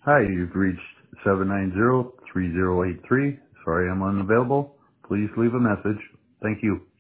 Hi, you've reached 790-3083. Sorry I'm unavailable. Please leave a message. Thank you.